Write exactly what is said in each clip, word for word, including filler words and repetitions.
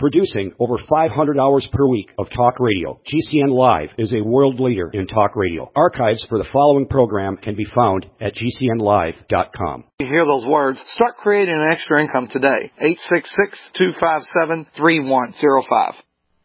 Producing over five hundred hours per week of talk radio, G C N Live is a world leader in talk radio. Archives for the following program can be found at G C N live dot com. You hear those words, start creating an extra income today. eight six six, two five seven, three one zero five.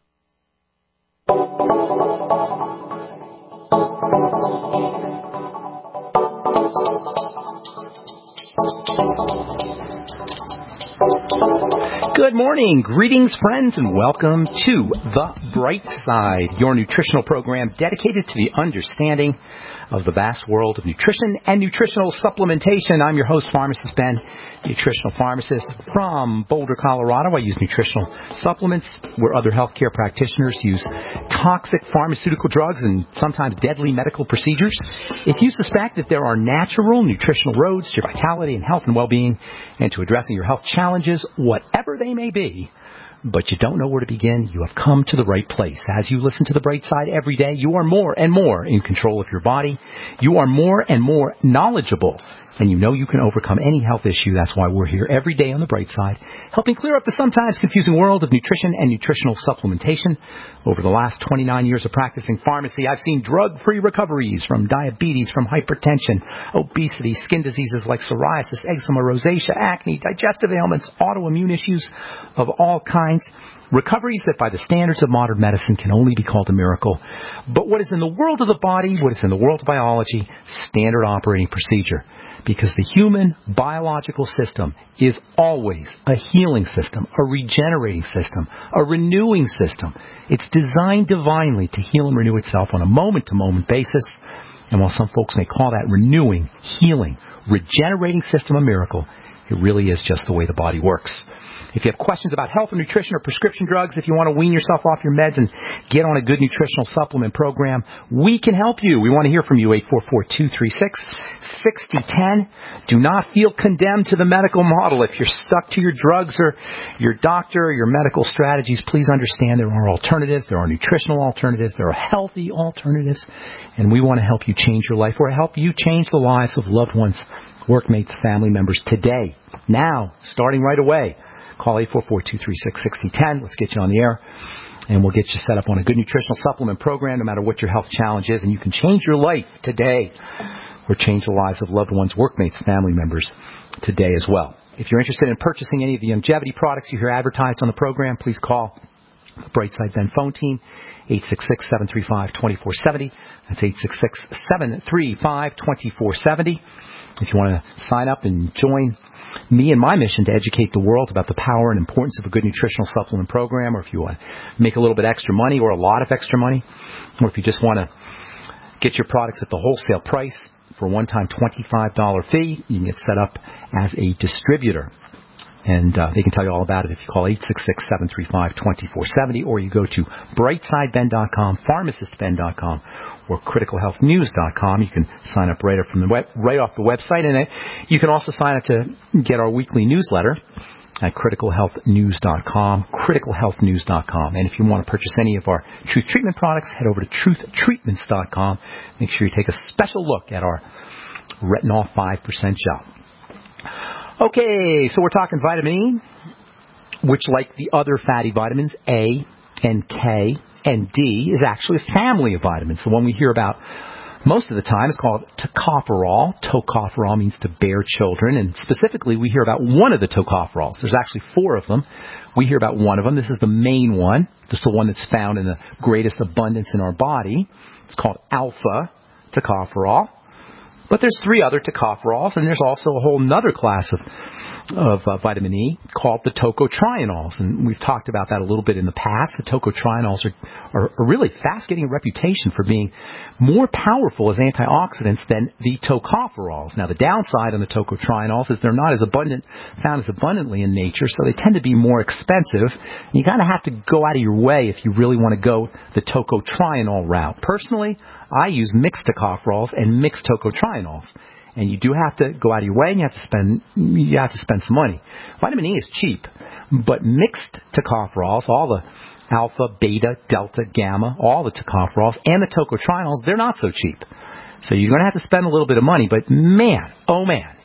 Good morning, greetings friends, and welcome to The Bright Side, your nutritional program dedicated to the understanding of the vast world of nutrition and nutritional supplementation. I'm your host, Pharmacist Ben, nutritional pharmacist from Boulder, Colorado. I use nutritional supplements where other healthcare practitioners use toxic pharmaceutical drugs and sometimes deadly medical procedures. If you suspect that there are natural nutritional roads to your vitality and health and well-being and to addressing your health challenges, whatever they may be, but you don't know where to begin, you have come to the right place. As you listen to The Bright Side every day, you are more and more in control of your body. You are more and more knowledgeable, and you know you can overcome any health issue. That's why we're here every day on The Bright Side, helping clear up the sometimes confusing world of nutrition and nutritional supplementation. Over the last twenty-nine years of practicing pharmacy, I've seen drug-free recoveries from diabetes, from hypertension, obesity, skin diseases like psoriasis, eczema, rosacea, acne, digestive ailments, autoimmune issues of all kinds. Recoveries that by the standards of modern medicine can only be called a miracle. But what is in the world of the body, what is in the world of biology, standard operating procedure. Because the human biological system is always a healing system, a regenerating system, a renewing system. It's designed divinely to heal and renew itself on a moment-to-moment basis. And while some folks may call that renewing, healing, regenerating system a miracle, it really is just the way the body works. If you have questions about health and nutrition or prescription drugs, if you want to wean yourself off your meds and get on a good nutritional supplement program, we can help you. We want to hear from you, eight four four, two three six, six zero one zero. Do not feel condemned to the medical model. If you're stuck to your drugs or your doctor or your medical strategies, please understand there are alternatives. There are nutritional alternatives. There are healthy alternatives. And we want to help you change your life or help you change the lives of loved ones, workmates, family members today, now, starting right away. Call eight four four, two three six, six zero one zero. Let's get you on the air, and we'll get you set up on a good nutritional supplement program no matter what your health challenge is, and you can change your life today or change the lives of loved ones, workmates, family members today as well. If you're interested in purchasing any of the longevity products you hear advertised on the program, please call the Brightside Ben phone team, eight six six, seven three five, two four seven zero. That's eight six six, seven three five, two four seven zero. If you want to sign up and join me and my mission to educate the world about the power and importance of a good nutritional supplement program, or if you want to make a little bit extra money or a lot of extra money, or if you just want to get your products at the wholesale price for a one-time twenty-five dollars fee, you can get set up as a distributor. And uh, they can tell you all about it if you call eight six six, seven three five, two four seven zero, or you go to brightside ben dot com, pharmacist ben dot com, or critical health news dot com. You can sign up right up from the web, right off the website, and it, you can also sign up to get our weekly newsletter at critical health news dot com, critical health news dot com. And if you want to purchase any of our Truth Treatment products, head over to truth treatments dot com. Make sure you take a special look at our Retinol five percent gel. Okay, so we're talking vitamin E, which, like the other fatty vitamins, A and K and D, is actually a family of vitamins. The one we hear about most of the time is called tocopherol. Tocopherol means to bear children, and specifically we hear about one of the tocopherols. There's actually four of them. We hear about one of them. This is the main one. This is the one that's found in the greatest abundance in our body. It's called alpha tocopherol. But there's three other tocopherols, and there's also a whole other class of of uh, vitamin E called the tocotrienols. And we've talked about that a little bit in the past. The tocotrienols are, are, are really fast getting a reputation for being more powerful as antioxidants than the tocopherols. Now, the downside on the tocotrienols is they're not as abundant, found as abundantly in nature, so they tend to be more expensive. You kind of have to go out of your way if you really want to go the tocotrienol route. Personally, I use mixed tocopherols and mixed tocotrienols. And you do have to go out of your way, and you have to spend you have to spend some money. Vitamin E is cheap, but mixed tocopherols, all the alpha, beta, delta, gamma, all the tocopherols, and the tocotrienols, they're not so cheap. So you're going to have to spend a little bit of money, but man, oh man,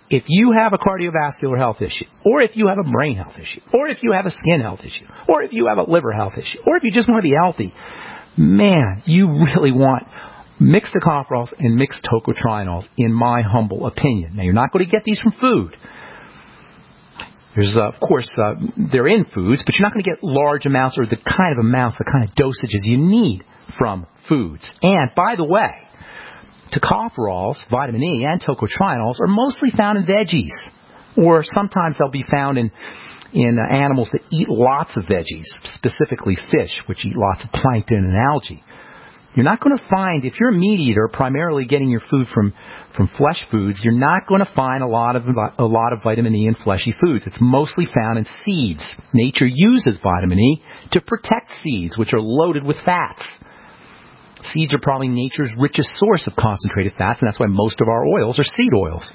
if you have a cardiovascular health issue, or if you have a brain health issue, or if you have a skin health issue, or if you have a liver health issue, or if you just want to be healthy, man, you really want mixed tocopherols and mixed tocotrienols, in my humble opinion. Now, you're not going to get these from food. There's, uh, of course, uh, they're in foods, but you're not going to get large amounts or the kind of amounts, the kind of dosages you need from foods. And, by the way, tocopherols, vitamin E, and tocotrienols are mostly found in veggies, or sometimes they'll be found in in uh, animals that eat lots of veggies, specifically fish, which eat lots of plankton and algae. You're not going to find, if you're a meat eater, primarily getting your food from, from flesh foods, you're not going to find a lot of a lot of vitamin E in fleshy foods. It's mostly found in seeds. Nature uses vitamin E to protect seeds, which are loaded with fats. Seeds are probably nature's richest source of concentrated fats, and that's why most of our oils are seed oils.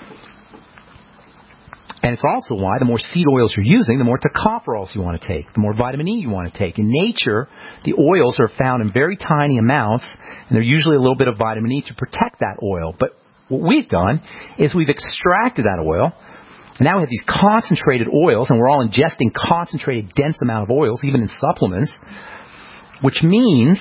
And it's also why the more seed oils you're using, the more tocopherols you want to take, the more vitamin E you want to take. In nature, the oils are found in very tiny amounts, and there's usually a little bit of vitamin E to protect that oil. But what we've done is we've extracted that oil, and now we have these concentrated oils, and we're all ingesting concentrated, dense amount of oils, even in supplements, which means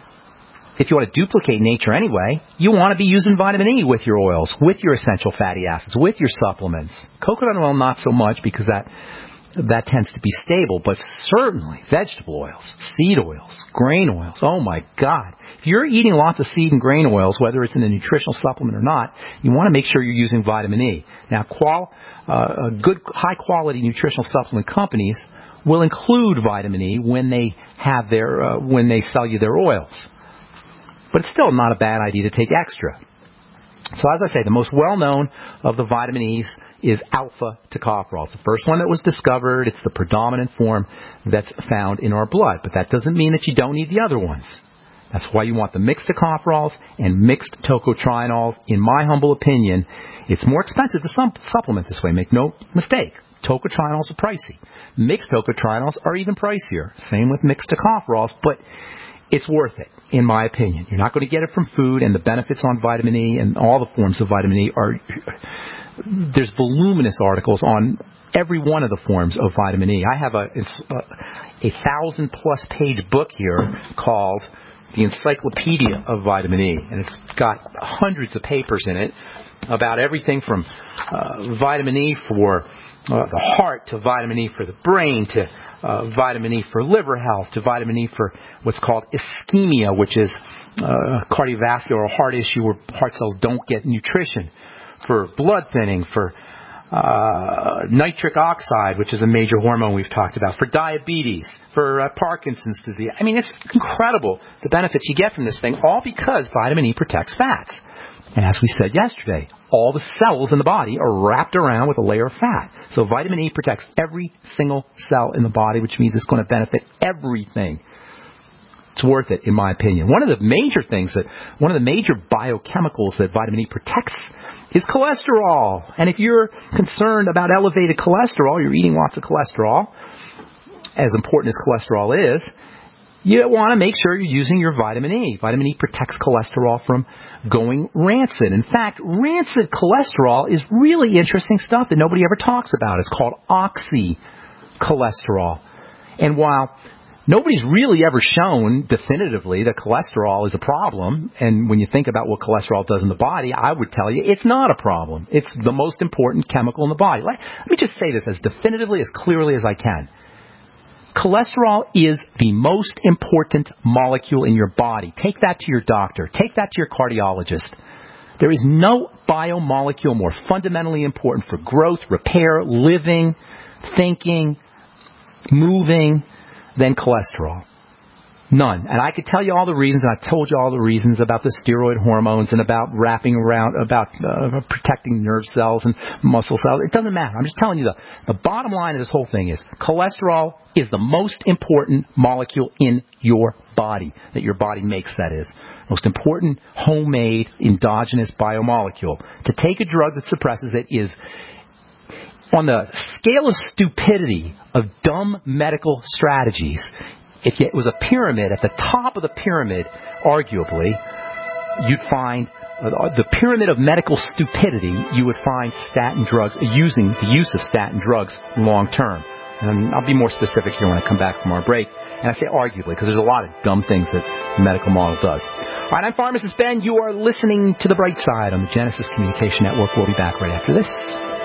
if you want to duplicate nature anyway, you want to be using vitamin E with your oils, with your essential fatty acids, with your supplements. Coconut oil, not so much, because that that tends to be stable, but certainly vegetable oils, seed oils, grain oils. Oh, my God. If you're eating lots of seed and grain oils, whether it's in a nutritional supplement or not, you want to make sure you're using vitamin E. Now, qual, uh, good, high-quality nutritional supplement companies will include vitamin E when they have their uh, when they sell you their oils. But it's still not a bad idea to take extra. So as I say, the most well-known of the vitamin E's is alpha tocopherol. It's the first one that was discovered. It's the predominant form that's found in our blood. But that doesn't mean that you don't need the other ones. That's why you want the mixed tocopherols and mixed tocotrienols. In my humble opinion, it's more expensive to supplement this way. Make no mistake. Tocotrienols are pricey. Mixed tocotrienols are even pricier. Same with mixed tocopherols, but it's worth it, in my opinion. You're not going to get it from food, and the benefits on vitamin E and all the forms of vitamin E are... There's voluminous articles on every one of the forms of vitamin E. I have a, it's a, a thousand-plus page book here called The Encyclopedia of Vitamin E, and it's got hundreds of papers in it about everything from uh, vitamin E for Uh, the heart, to vitamin E for the brain, to uh, vitamin E for liver health, to vitamin E for what's called ischemia, which is uh, cardiovascular or heart issue where heart cells don't get nutrition, for blood thinning, for uh, nitric oxide, which is a major hormone we've talked about, for diabetes, for uh, Parkinson's disease. I mean, it's incredible the benefits you get from this thing, all because vitamin E protects fats. And as we said yesterday, all the cells in the body are wrapped around with a layer of fat. So vitamin E protects every single cell in the body, which means it's going to benefit everything. It's worth it, in my opinion. One of the major things that, one of the major biochemicals that vitamin E protects is cholesterol. And if you're concerned about elevated cholesterol, you're eating lots of cholesterol, as important as cholesterol is, you want to make sure you're using your vitamin E. Vitamin E protects cholesterol from going rancid. In fact, rancid cholesterol is really interesting stuff that nobody ever talks about. It's called oxycholesterol. And while nobody's really ever shown definitively that cholesterol is a problem, and when you think about what cholesterol does in the body, I would tell you it's not a problem. It's the most important chemical in the body. Let, let me just say this as definitively, as clearly as I can. Cholesterol is the most important molecule in your body. Take that to your doctor. Take that to your cardiologist. There is no biomolecule more fundamentally important for growth, repair, living, thinking, moving than cholesterol. None. And I could tell you all the reasons, and I've told you all the reasons about the steroid hormones and about wrapping around, about uh, protecting nerve cells and muscle cells. It doesn't matter. I'm just telling you the, the bottom line of this whole thing is cholesterol is the most important molecule in your body, that your body makes, that is. Most important homemade endogenous biomolecule. To take a drug that suppresses it is, on the scale of stupidity of dumb medical strategies, if it was a pyramid, at the top of the pyramid, arguably, you'd find uh, the pyramid of medical stupidity, you would find statin drugs, using the use of statin drugs long term. And I'll be more specific here when I come back from our break. And I say arguably, because there's a lot of dumb things that the medical model does. All right, I'm Pharmacist Ben. You are listening to The Bright Side on the Genesis Communication Network. We'll be back right after this.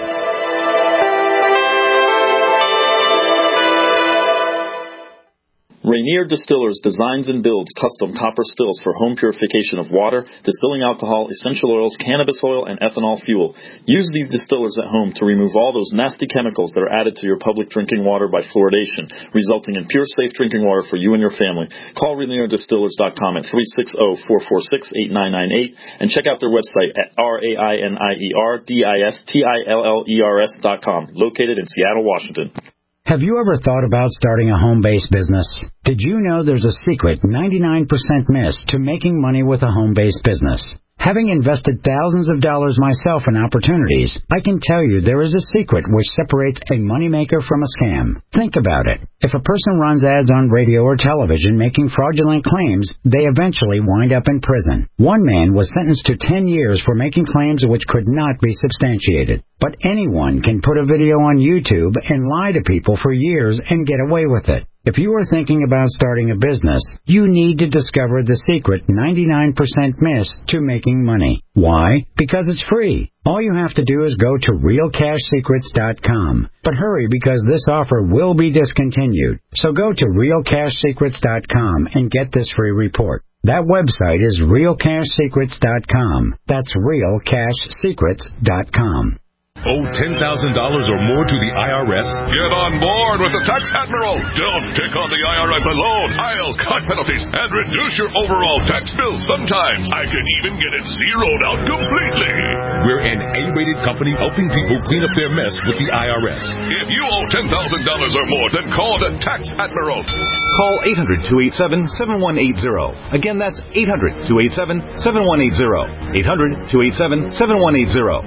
Rainier Distillers designs and builds custom copper stills for home purification of water, distilling alcohol, essential oils, cannabis oil, and ethanol fuel. Use these distillers at home to remove all those nasty chemicals that are added to your public drinking water by fluoridation, resulting in pure, safe drinking water for you and your family. Call Rainier Distillers dot com at three six zero, four four six, eight nine nine eight and check out their website at R A I N I E R D I S T I L L E R S dot com, located in Seattle, Washington. Have you ever thought about starting a home-based business? Did you know there's a secret ninety-nine percent miss to making money with a home-based business? Having invested thousands of dollars myself in opportunities, I can tell you there is a secret which separates a moneymaker from a scam. Think about it. If a person runs ads on radio or television making fraudulent claims, they eventually wind up in prison. One man was sentenced to ten years for making claims which could not be substantiated. But anyone can put a video on YouTube and lie to people for years and get away with it. If you are thinking about starting a business, you need to discover the secret ninety-nine percent miss to making money. Why? Because it's free. All you have to do is go to real cash secrets dot com. But hurry, because this offer will be discontinued. So go to real cash secrets dot com and get this free report. That website is real cash secrets dot com. That's real cash secrets dot com. Owe ten thousand dollars or more to the I R S? Get on board with the Tax Admiral. Don't pick on the I R S alone. I'll cut penalties and reduce your overall tax bill. Sometimes I can even get it zeroed out completely. We're an A-rated company helping people clean up their mess with the I R S. If you owe ten thousand dollars or more, then call the Tax Admiral. Call eight hundred, two eight seven, seven one eight zero. Again, that's eight hundred, two eight seven, seven one eight zero. eight hundred, two eight seven, seven one eight zero.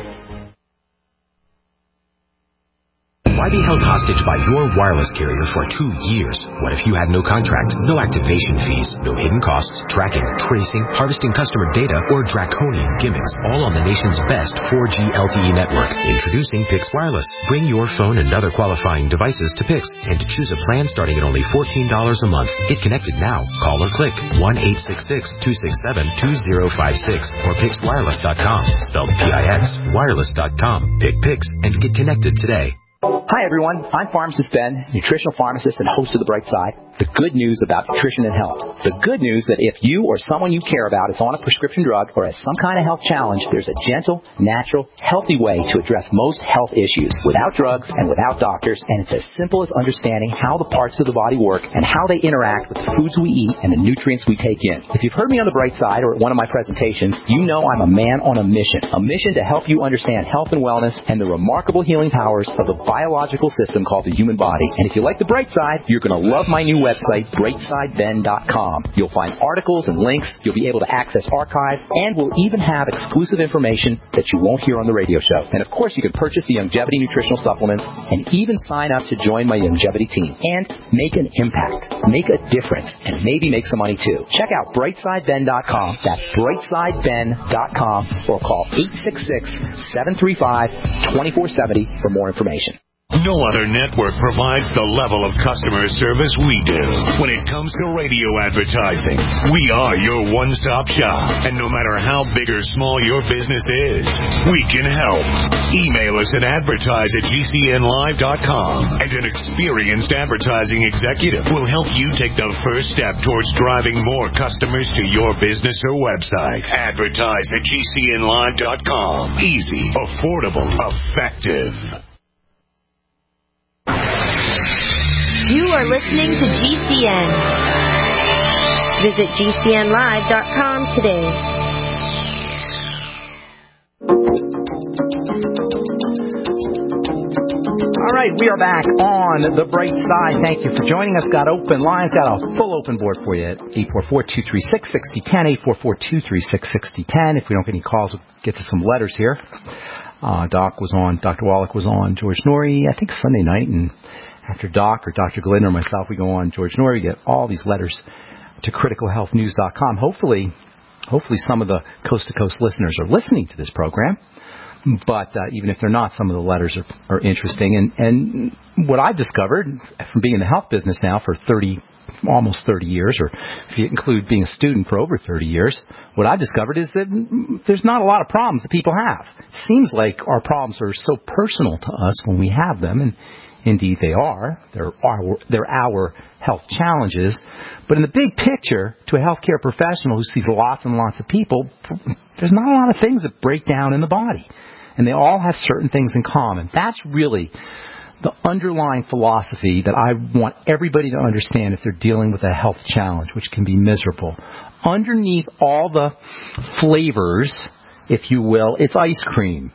Why be held hostage by your wireless carrier for two years? What if you had no contract, no activation fees, no hidden costs, tracking, tracing, harvesting customer data, or draconian gimmicks, all on the nation's best four G L T E network? Introducing Pix Wireless. Bring your phone and other qualifying devices to Pix and to choose a plan starting at only fourteen dollars a month. Get connected now. Call or click one eight six six, two six seven, two zero five six or pix wireless dot com. Spelled P I X, wireless dot com. Pick Pix and get connected today. Hi, everyone. I'm Pharmacist Ben, nutritional pharmacist and host of The Bright Side. The good news about nutrition and health. The good news that if you or someone you care about is on a prescription drug or has some kind of health challenge, there's a gentle, natural, healthy way to address most health issues without drugs and without doctors, and it's as simple as understanding how the parts of the body work and how they interact with the foods we eat and the nutrients we take in. If you've heard me on The Bright Side or at one of my presentations, you know I'm a man on a mission. A mission to help you understand health and wellness and the remarkable healing powers of the biological system called the human body. And if you like The Bright Side, you're going to love my new website, bright side ben dot com. You'll find articles and links. You'll be able to access archives, and we'll even have exclusive information that you won't hear on the radio show. And of course, you can purchase the Youngevity nutritional supplements and even sign up to join my Youngevity team and make an impact, make a difference, and maybe make some money too. Check out bright side ben dot com. That's bright side ben dot com or call eight six six, seven three five, two four seven zero for more information. No other network provides the level of customer service we do. When it comes to radio advertising, we are your one-stop shop. And no matter how big or small your business is, we can help. Email us at advertise at G C N live dot com, and an experienced advertising executive will help you take the first step towards driving more customers to your business or website. Advertise at G C N live dot com. Easy, affordable, effective. You are listening to G C N. Visit G C N live dot com today. All right, we are back on The Bright Side. Thank you for joining us. Got open lines, got a full open board for you at eight four four, two three six, six zero one zero, eight four four, two three six, six zero one zero. If we don't get any calls, we'll get to some letters here. Uh, Doc was on, Doctor Wallach was on, George Norrie, I think Sunday night, and after Doc or Doctor Glidden or myself, we go on George Norrie. We get all these letters to critical health news dot com. Hopefully, Hopefully some of the coast-to-coast listeners are listening to this program. But uh, even if they're not, some of the letters are, are interesting. And, and what I've discovered from being in the health business now for thirty, almost thirty years, or if you include being a student for over thirty years, what I've discovered is that there's not a lot of problems that people have. It seems like our problems are so personal to us when we have them, and indeed they are. They're our, they're our health challenges. But in the big picture, to a healthcare professional who sees lots and lots of people, there's not a lot of things that break down in the body. And they all have certain things in common. That's really the underlying philosophy that I want everybody to understand if they're dealing with a health challenge, which can be miserable. Underneath all the flavors, if you will, it's ice cream.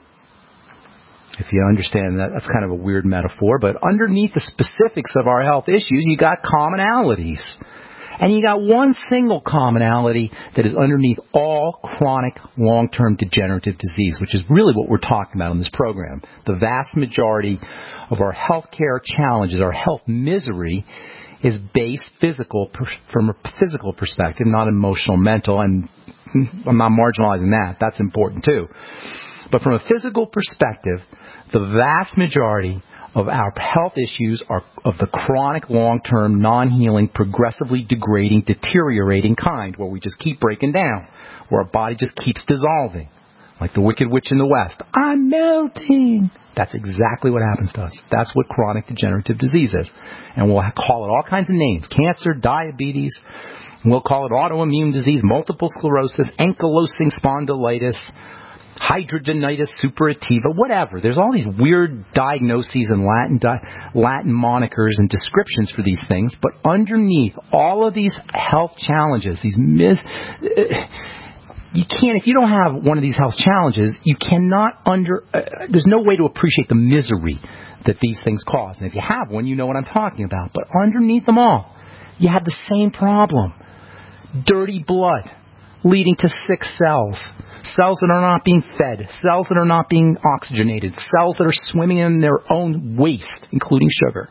If you understand that, that's kind of a weird metaphor, but underneath the specifics of our health issues, you got commonalities. And you got one single commonality that is underneath all chronic long-term degenerative disease, which is really what we're talking about in this program. The vast majority of our healthcare challenges, our health misery, is based physical from a physical perspective, not emotional, mental, and I'm not marginalizing that. That's important too. But from a physical perspective, the vast majority of our health issues are of the chronic, long-term, non-healing, progressively degrading, deteriorating kind, where we just keep breaking down, where our body just keeps dissolving, like the Wicked Witch in the West. I'm melting. That's exactly what happens to us. That's what chronic degenerative disease is. And we'll call it all kinds of names: cancer, diabetes, we'll call it autoimmune disease, multiple sclerosis, ankylosing spondylitis, hidradenitis suppurativa, whatever. There's all these weird diagnoses and Latin di- Latin monikers and descriptions for these things, but underneath all of these health challenges, these mis... You can't, if you don't have one of these health challenges, you cannot under... Uh, there's no way to appreciate the misery that these things cause. And if you have one, you know what I'm talking about. But underneath them all, you have the same problem. Dirty blood leading to sick cells. Cells that are not being fed, cells that are not being oxygenated, cells that are swimming in their own waste, including sugar.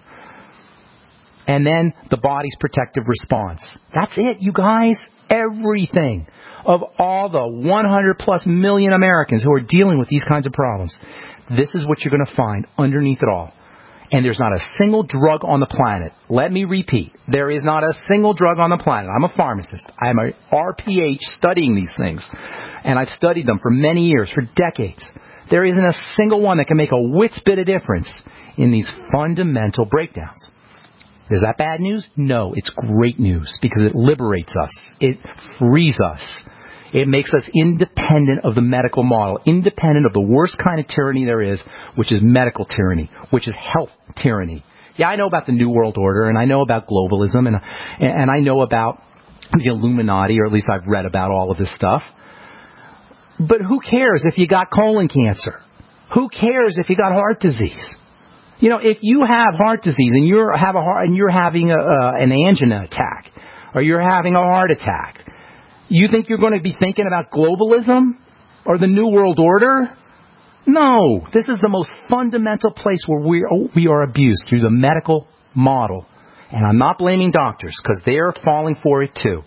And then the body's protective response. That's it, you guys. Everything. Of all the one hundred plus million Americans who are dealing with these kinds of problems, this is what you're going to find underneath it all. And there's not a single drug on the planet. Let me repeat. There is not a single drug on the planet. I'm a pharmacist. I'm a R P H studying these things. And I've studied them for many years, for decades. There isn't a single one that can make a whit's bit of difference in these fundamental breakdowns. Is that bad news? No, it's great news because it liberates us. It frees us. It makes us independent of the medical model, independent of the worst kind of tyranny there is, which is medical tyranny, which is health tyranny. Yeah, I know about the New World Order, and I know about globalism, and and I know about the Illuminati, or at least I've read about all of this stuff. But who cares if you got colon cancer? Who cares if you got heart disease? You know, if you have heart disease and you're have a heart and you're having a, uh, an angina attack, or you're having a heart attack, you think you're going to be thinking about globalism or the New World Order? No. This is the most fundamental place where we are, we are abused through the medical model. And I'm not blaming doctors because they're falling for it too.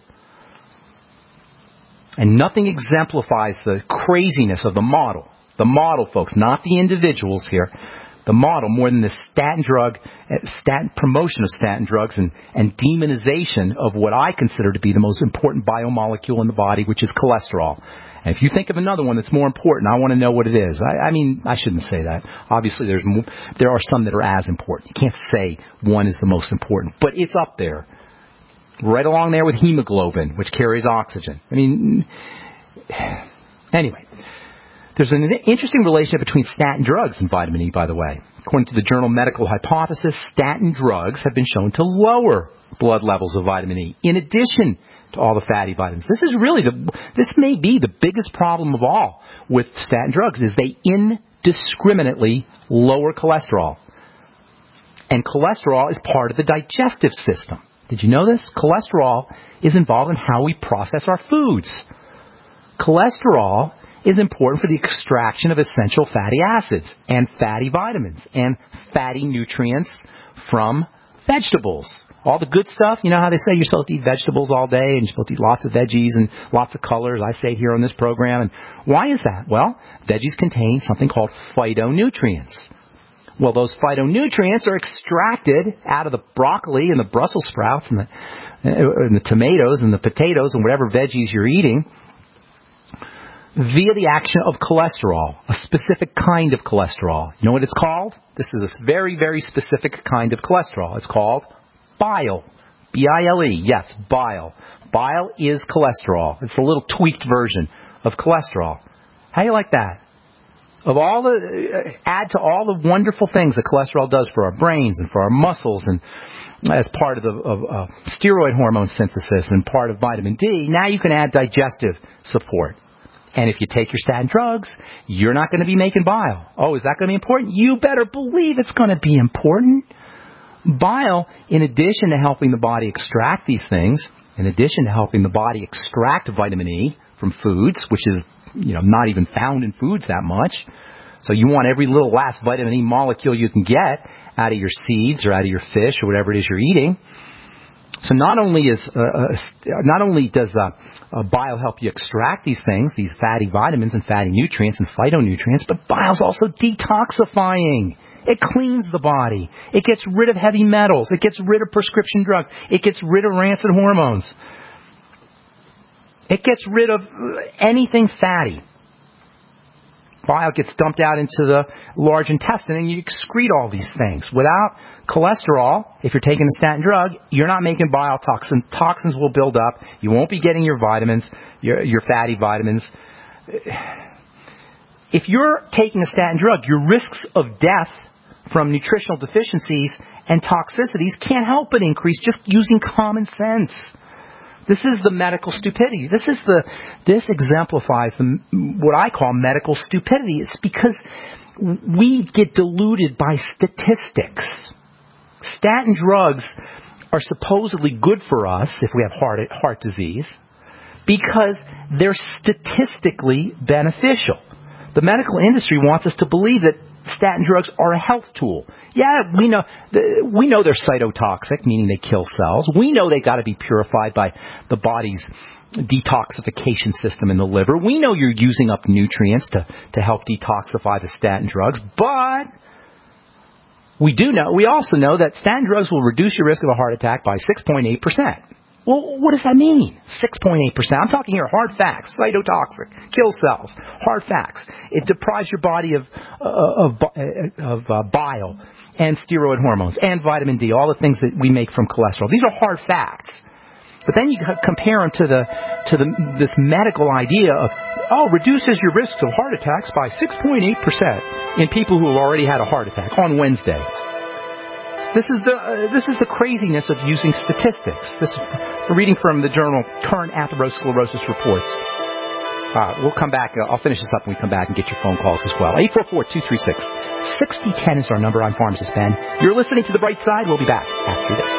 And nothing exemplifies the craziness of the model. The model, folks, not the individuals here. The model more than the statin drug, statin promotion of statin drugs and, and demonization of what I consider to be the most important biomolecule in the body, which is cholesterol. And if you think of another one that's more important, I want to know what it is. I, I mean, I shouldn't say that. Obviously, there's more, there are some that are as important. You can't say one is the most important, but it's up there. Right along there with hemoglobin, which carries oxygen. I mean, anyway. There's an interesting relationship between statin drugs and vitamin E, by the way. According to the journal Medical Hypothesis, statin drugs have been shown to lower blood levels of vitamin E, in addition to all the fatty vitamins. This is really the, this may be the biggest problem of all with statin drugs, is they indiscriminately lower cholesterol. And cholesterol is part of the digestive system. Did you know this? Cholesterol is involved in how we process our foods. Cholesterol is important for the extraction of essential fatty acids and fatty vitamins and fatty nutrients from vegetables. All the good stuff, you know how they say you're supposed to eat vegetables all day and you're supposed to eat lots of veggies and lots of colors. I say it here on this program. And why is that? Well, veggies contain something called phytonutrients. Well, those phytonutrients are extracted out of the broccoli and the Brussels sprouts and the, and the tomatoes and the potatoes and whatever veggies you're eating via the action of cholesterol, a specific kind of cholesterol. You know what it's called? This is a very, very specific kind of cholesterol. It's called bile. B I L E. Yes, bile. Bile is cholesterol. It's a little tweaked version of cholesterol. How do you like that? Of all the, uh, add to all the wonderful things that cholesterol does for our brains and for our muscles and as part of the of, uh, steroid hormone synthesis and part of vitamin D, now you can add digestive support. And if you take your statin drugs, you're not going to be making bile. Oh, is that going to be important? You better believe it's going to be important. Bile, in addition to helping the body extract these things, in addition to helping the body extract vitamin E from foods, which is, you know, not even found in foods that much. So you want every little last vitamin E molecule you can get out of your seeds or out of your fish or whatever it is you're eating. So not only is uh, uh, not only does uh, uh, bile help you extract these things, these fatty vitamins and fatty nutrients and phytonutrients, but bile's also detoxifying. It cleans the body. It gets rid of heavy metals. It gets rid of prescription drugs. It gets rid of rancid hormones. It gets rid of anything fatty. Bile gets dumped out into the large intestine and you excrete all these things. Without cholesterol, if you're taking a statin drug, you're not making bile toxins. Toxins will build up. You won't be getting your vitamins, your, your fatty vitamins. If you're taking a statin drug, your risks of death from nutritional deficiencies and toxicities can't help but increase just using common sense. This is the medical stupidity. This is the this exemplifies the, what I call medical stupidity. It's because we get deluded by statistics. Statin drugs are supposedly good for us if we have heart heart disease because they're statistically beneficial. The medical industry wants us to believe that statin drugs are a health tool. Yeah, we know we know they're cytotoxic, meaning they kill cells. We know they got to be purified by the body's detoxification system in the liver. We know you're using up nutrients to, to help detoxify the statin drugs, but we do know, we also know that statin drugs will reduce your risk of a heart attack by six point eight percent. Well, what does that mean? six point eight percent. I'm talking here hard facts. Cytotoxic. Kill cells. Hard facts. It deprives your body of uh, of, of uh, bile and steroid hormones and vitamin D, all the things that we make from cholesterol. These are hard facts. But then you compare them to the to the this medical idea of, oh, reduces your risks of heart attacks by six point eight percent in people who have already had a heart attack on Wednesday. This is the uh, this is the craziness of using statistics. This is reading from the journal Current Atherosclerosis Reports. Uh, we'll come back. Uh, I'll finish this up when we come back and get your phone calls as well. eight four four, two three six, six zero one zero is our number. I'm Pharmacist Ben. You're listening to The Bright Side. We'll be back after this.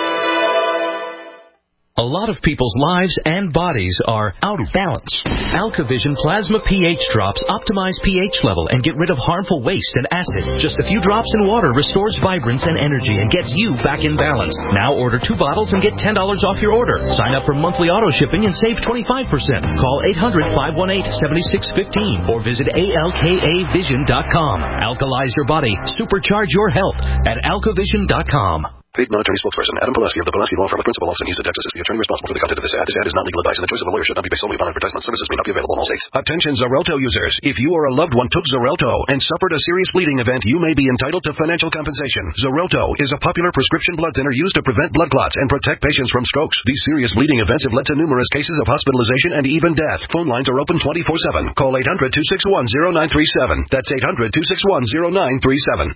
A lot of people's lives and bodies are out of balance. AlkaVision Plasma pH drops optimize pH level and get rid of harmful waste and acid. Just a few drops in water restores vibrance and energy and gets you back in balance. Now order two bottles and get ten dollars off your order. Sign up for monthly auto shipping and save twenty-five percent. Call eight hundred, five one eight, seven six one five or visit A L K A vision dot com. Alkalize your body. Supercharge your health at alka vision dot com. Paid non-attorney spokesperson Adam Pulaski of the Pulaski Law Firm of Principal Office in Houston, Texas is the attorney responsible for the content of this ad. This ad is not legal advice and the choice of a lawyer should not be based solely upon advertisement. Services may not be available in all states. Attention Xarelto users. If you or a loved one took Xarelto and suffered a serious bleeding event, you may be entitled to financial compensation. Xarelto is a popular prescription blood thinner used to prevent blood clots and protect patients from strokes. These serious bleeding events have led to numerous cases of hospitalization and even death. Phone lines are open twenty-four seven. Call eight hundred, two six one, zero nine three seven. That's eight hundred, two six one, zero nine three seven.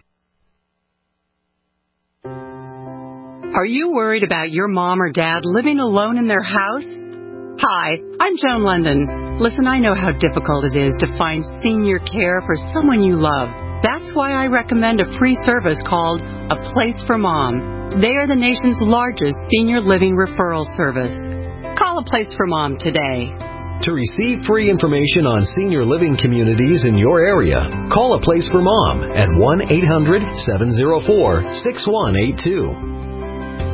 Are you worried about your mom or dad living alone in their house? Hi, I'm Joan London. Listen, I know how difficult it is to find senior care for someone you love. That's why I recommend a free service called A Place for Mom. They are the nation's largest senior living referral service. Call A Place for Mom today. To receive free information on senior living communities in your area, call A Place for Mom at one eight hundred, seven oh four, six one eight two.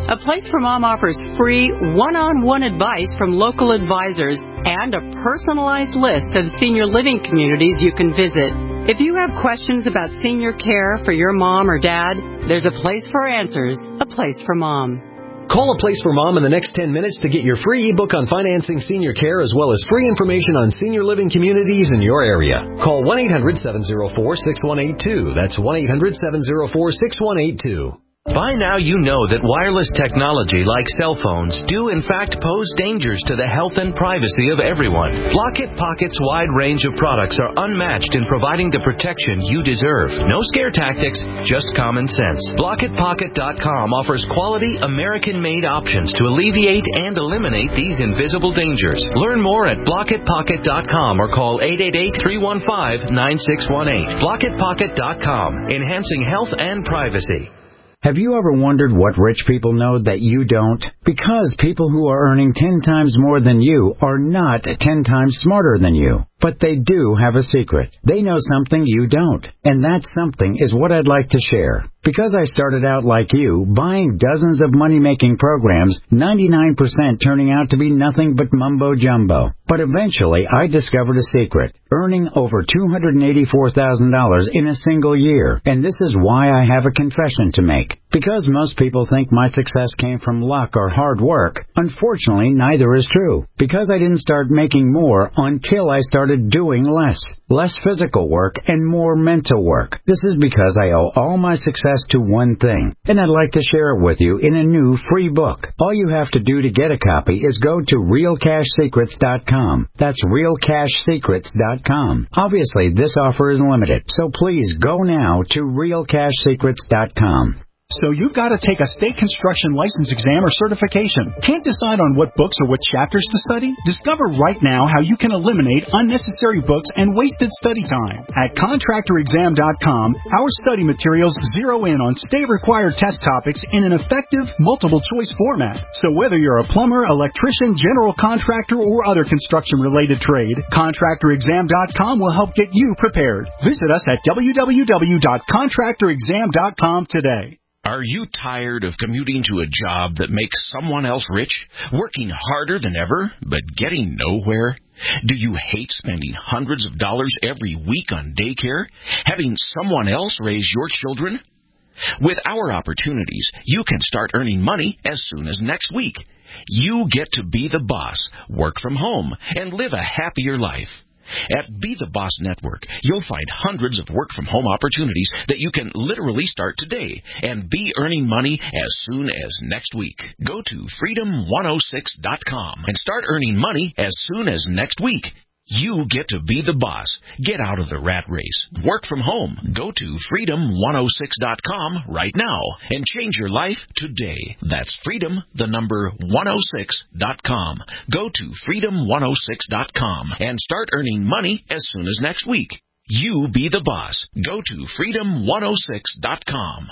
A Place for Mom offers free one-on-one advice from local advisors and a personalized list of senior living communities you can visit. If you have questions about senior care for your mom or dad, there's a place for answers, A Place for Mom. Call A Place for Mom in the next ten minutes to get your free ebook on financing senior care as well as free information on senior living communities in your area. Call one eight hundred seven oh four six one eight two. That's one eight hundred seven oh four six one eight two. By now you know that wireless technology like cell phones do in fact pose dangers to the health and privacy of everyone. Blockit Pocket's wide range of products are unmatched in providing the protection you deserve. No scare tactics, just common sense. Blockit Pocket dot com offers quality American-made options to alleviate and eliminate these invisible dangers. Learn more at Blockit Pocket dot com or call eight eight eight, three one five, nine six one eight. Blockit Pocket dot com, enhancing health and privacy. Have you ever wondered what rich people know that you don't? Because people who are earning ten times more than you are not ten times smarter than you. But they do have a secret. They know something you don't. And that something is what I'd like to share. Because I started out like you, buying dozens of money-making programs, ninety-nine percent turning out to be nothing but mumbo-jumbo. But eventually, I discovered a secret, earning over two hundred eighty-four thousand dollars in a single year. And this is why I have a confession to make. Because most people think my success came from luck or hard work, unfortunately, neither is true. Because I didn't start making more until I started doing less. Less physical work and more mental work. This is because I owe all my success to one thing, and I'd like to share it with you in a new free book. All you have to do to get a copy is go to real cash secrets dot com. That's real cash secrets dot com. Obviously, this offer is limited, so please go now to real cash secrets dot com. So you've got to take a state construction license exam or certification. Can't decide on what books or what chapters to study? Discover right now how you can eliminate unnecessary books and wasted study time. At contractor exam dot com, our study materials zero in on state-required test topics in an effective, multiple-choice format. So whether you're a plumber, electrician, general contractor, or other construction-related trade, contractor exam dot com will help get you prepared. Visit us at w w w dot contractor exam dot com today. Are you tired of commuting to a job that makes someone else rich, working harder than ever, but getting nowhere? Do you hate spending hundreds of dollars every week on daycare, having someone else raise your children? With our opportunities, you can start earning money as soon as next week. You get to be the boss, work from home, and live a happier life. At Be the Boss Network, you'll find hundreds of work-from-home opportunities that you can literally start today and be earning money as soon as next week. Go to freedom one oh six dot com and start earning money as soon as next week. You get to be the boss. Get out of the rat race. Work from home. Go to freedom one oh six dot com right now and change your life today. That's freedom, the number one oh six dot com. Go to freedom one oh six dot com and start earning money as soon as next week. You be the boss. Go to freedom one oh six dot com.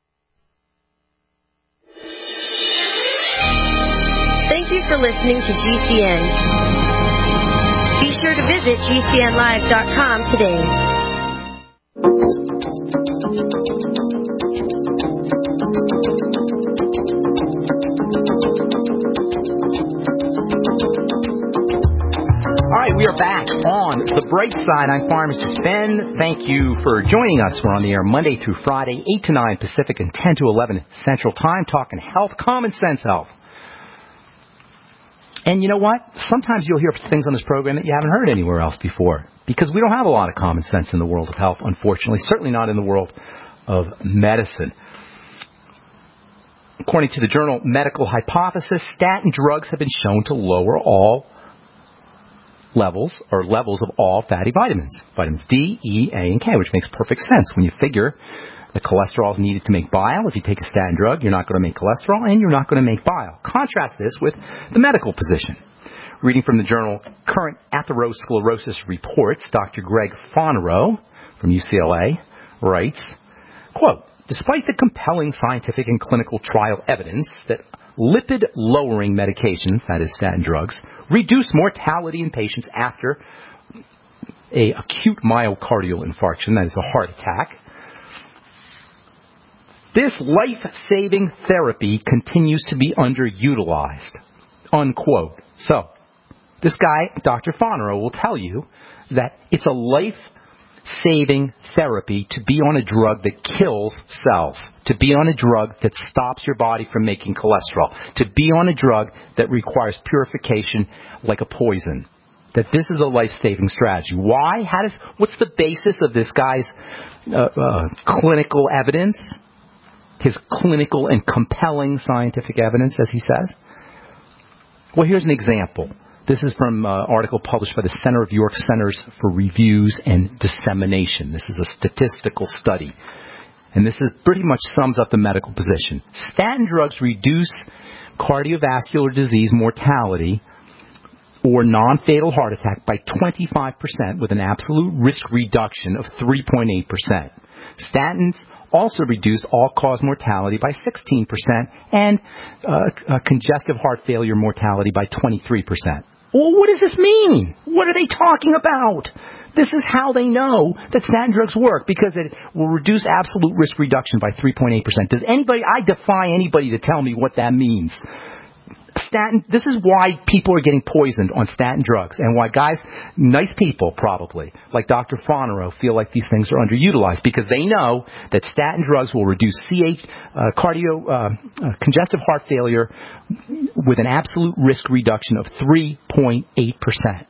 Thank you for listening to G C N. Be sure to visit G C N live dot com today. All right, we are back on The Bright Side. I'm Pharmacist Ben. Thank you for joining us. We're on the air Monday through Friday, eight to nine Pacific and ten to eleven Central Time, talking health, common sense health. And you know what? Sometimes you'll hear things on this program that you haven't heard anywhere else before, because we don't have a lot of common sense in the world of health, unfortunately, certainly not in the world of medicine. According to the journal Medical Hypothesis, statin drugs have been shown to lower all levels or levels of all fatty vitamins, vitamins D, E, A, and K, which makes perfect sense when you figure the cholesterol is needed to make bile. If you take a statin drug, you're not going to make cholesterol, and you're not going to make bile. Contrast this with the medical position. Reading from the journal Current Atherosclerosis Reports, Doctor Greg Fonarow from U C L A writes, quote, despite the compelling scientific and clinical trial evidence that lipid-lowering medications, that is statin drugs, reduce mortality in patients after a acute myocardial infarction, that is a heart attack, This life-saving therapy continues to be underutilized, unquote. So, this guy, Doctor Fonarow, will tell you that it's a life-saving therapy to be on a drug that kills cells, to be on a drug that stops your body from making cholesterol, to be on a drug that requires purification like a poison. That this is a life-saving strategy. Why? How does? What's the basis of this guy's uh, uh, clinical evidence? His clinical and compelling scientific evidence, as he says? Well, here's an example. This is from an uh, article published by the Center of York Centers for Reviews and Dissemination. This is a statistical study. And this is pretty much sums up the medical position. Statin drugs reduce cardiovascular disease mortality or non-fatal heart attack by twenty-five percent with an absolute risk reduction of three point eight percent. Statins also reduce all-cause mortality by sixteen percent and uh, uh, congestive heart failure mortality by twenty-three percent. Well, what does this mean? What are they talking about? This is how they know that statin drugs work, because it will reduce absolute risk reduction by three point eight percent. Does anybody, I defy anybody to tell me what that means. Statin, this is why people are getting poisoned on statin drugs, and why guys, nice people probably, like Doctor Fonarow, feel like these things are underutilized, because they know that statin drugs will reduce C H, uh, cardio, uh, uh, congestive heart failure with an absolute risk reduction of three point eight percent.